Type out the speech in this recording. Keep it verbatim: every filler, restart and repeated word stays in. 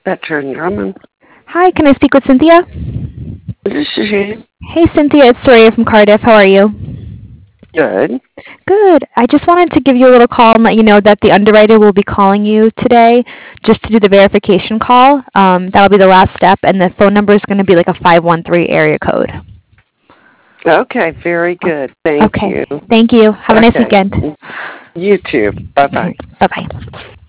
Veteran Drummond. Hi, can I speak with Cynthia? This is she. Hey, Cynthia, it's Soraya from Cardiff. How are you? Good. Good. I just wanted to give you a little call and let you know that the underwriter will be calling you today just to do the verification call. Um, that'll be the last step, and the phone number is going to be like a five one three area code. Okay, very good. Thank Okay. you. Thank you. Have a nice Okay. weekend. You too. Bye bye. Bye bye.